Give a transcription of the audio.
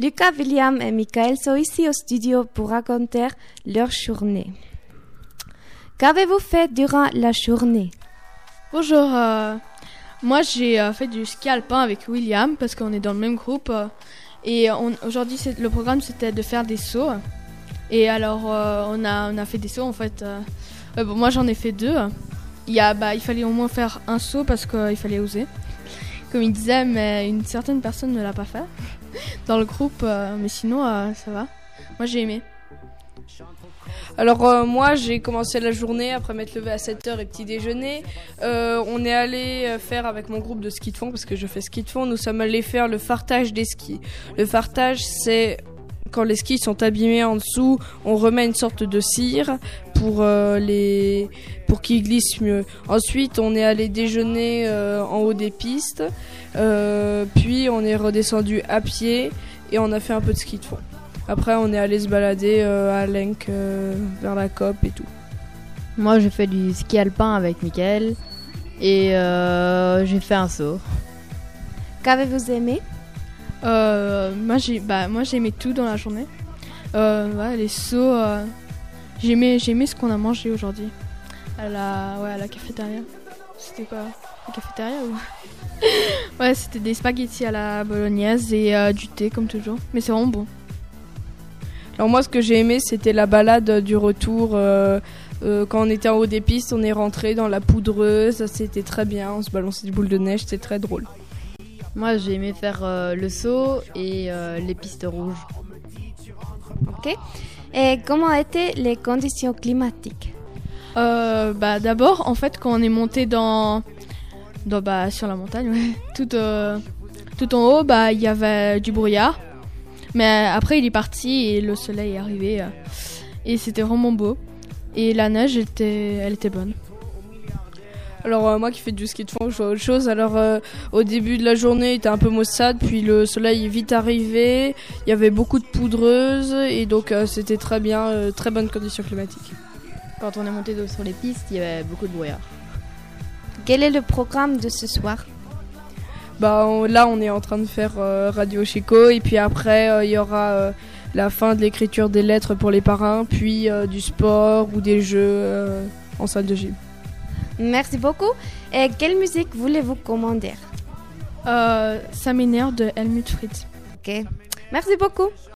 Lucas, William et Michael sont ici au studio pour raconter leur journée. Qu'avez-vous fait durant la journée? Bonjour, moi j'ai fait du ski alpin avec William parce qu'on est dans le même groupe et aujourd'hui le programme c'était de faire des sauts et alors on a fait des sauts en fait. Moi j'en ai fait 2. Il fallait au moins faire un saut parce qu'il fallait oser, comme il disait, mais une certaine personne ne l'a pas fait dans le groupe, mais sinon ça va. Moi j'ai aimé. Alors moi j'ai commencé la journée après m'être levé à 7h et petit déjeuner. On est allé faire avec mon groupe de ski de fond, parce que je fais ski de fond, nous sommes allés faire le fartage des skis. Le fartage, c'est quand les skis sont abîmés en dessous, on remet une sorte de cire pour qu'ils glissent mieux. Ensuite on est allé déjeuner en haut des pistes, puis on est redescendu à pied et on a fait un peu de ski de fond. Après, on est allé se balader à Lenk, vers la COP et tout. Moi, j'ai fait du ski alpin avec Michael et j'ai fait un saut. Qu'avez-vous aimé? Moi, j'ai aimé tout dans la journée. Les sauts, j'ai aimé ce qu'on a mangé aujourd'hui à la cafétéria. C'était quoi? La cafétéria ou Ouais, c'était des spaghettis à la bolognaise et du thé comme toujours. Mais c'est vraiment bon. Alors moi, ce que j'ai aimé, c'était la balade du retour. Quand on était en haut des pistes, on est rentré dans la poudreuse. C'était très bien, on se balançait des boules de neige, c'était très drôle. Moi, j'ai aimé faire le saut et les pistes rouges. Ok. Et comment étaient les conditions climatiques? D'abord, en fait, quand on est monté sur la montagne, tout en haut, il y avait du brouillard. Mais après, il est parti et le soleil est arrivé. Et c'était vraiment beau. Et la neige, elle était bonne. Alors moi qui fais du ski de fond, je vois autre chose. Alors au début de la journée, il était un peu maussade, puis le soleil est vite arrivé. Il y avait beaucoup de poudreuse et donc c'était très bien, très bonnes conditions climatiques. Quand on est monté sur les pistes, il y avait beaucoup de brouillard. Quel est le programme de ce soir? Là, on est en train de faire Radio Chico et puis après, il y aura la fin de l'écriture des lettres pour les parrains, puis du sport ou des jeux en salle de gym. Merci beaucoup. Et quelle musique voulez-vous commander? Ça m'énerve de Helmut Fritz. Ok. Merci beaucoup.